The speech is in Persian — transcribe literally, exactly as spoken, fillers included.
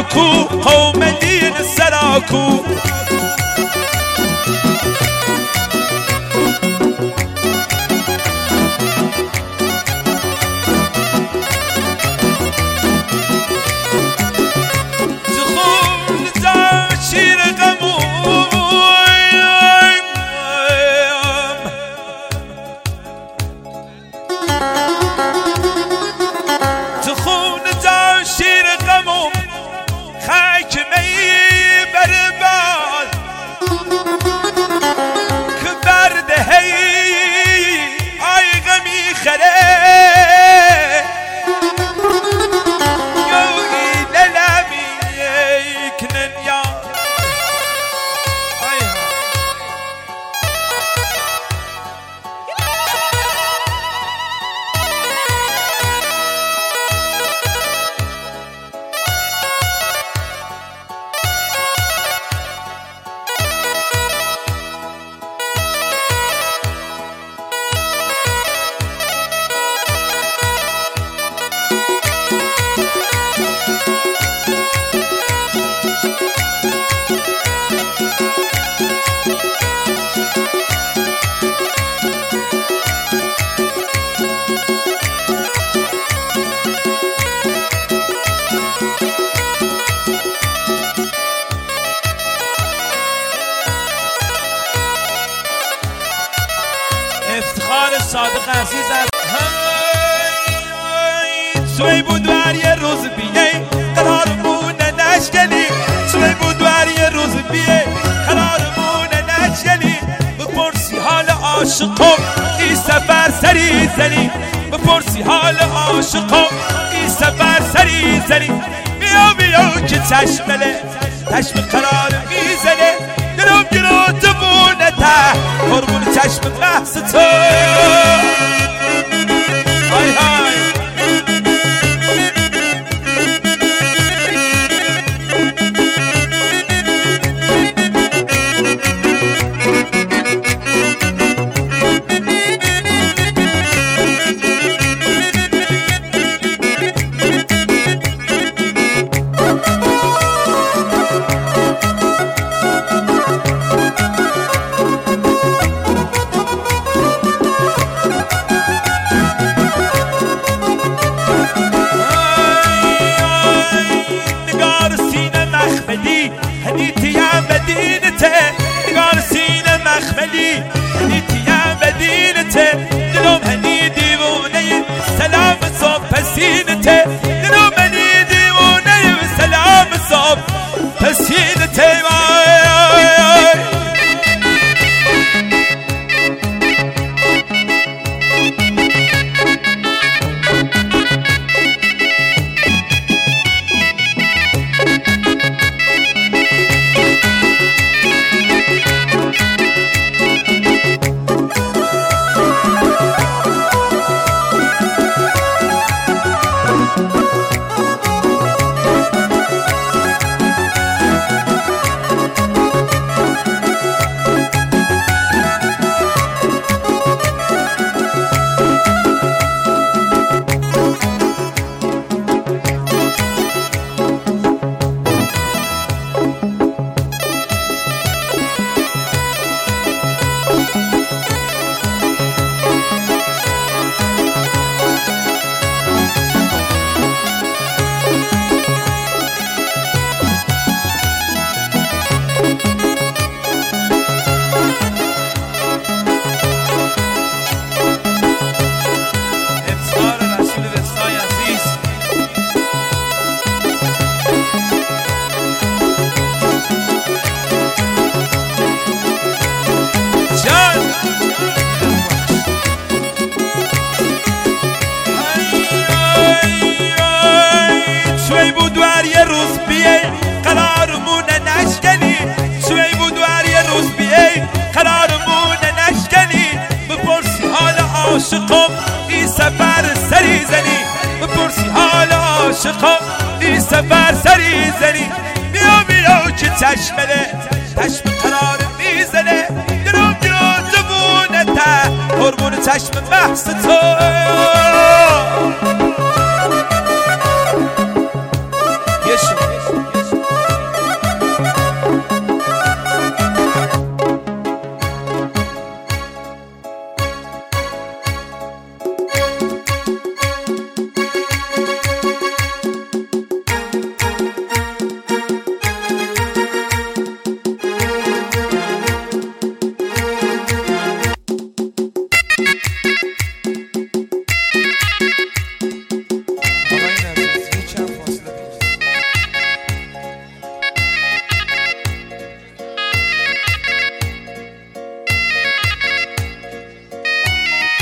سراکو قوم دین سراکو افتخار صادق عزیزم سوی بودوار یه روز بیه قرارمونه نشکنی سوی بودوار یه روز بیه قرارمونه نشکنی بپرسی حال عاشقم ای سفر سری زنی بپرسی حال عاشقم ای سفر سری زنی بیا بیا که چشمله چشم قرار میزنه دلم گلو تبونه ته قربون چشم بحث تو های های دلم هنی دیوونه سلام صبح پسینته دلم هنی دیوونه سلام صبح پسینته عاشقم ای سفر سری زنی بپرسی حال عاشقم ای سفر سری زنی بیا بیا که چشمله چشم قرار میزنه دلم گرو جبونه ته قربون چشم بحث تو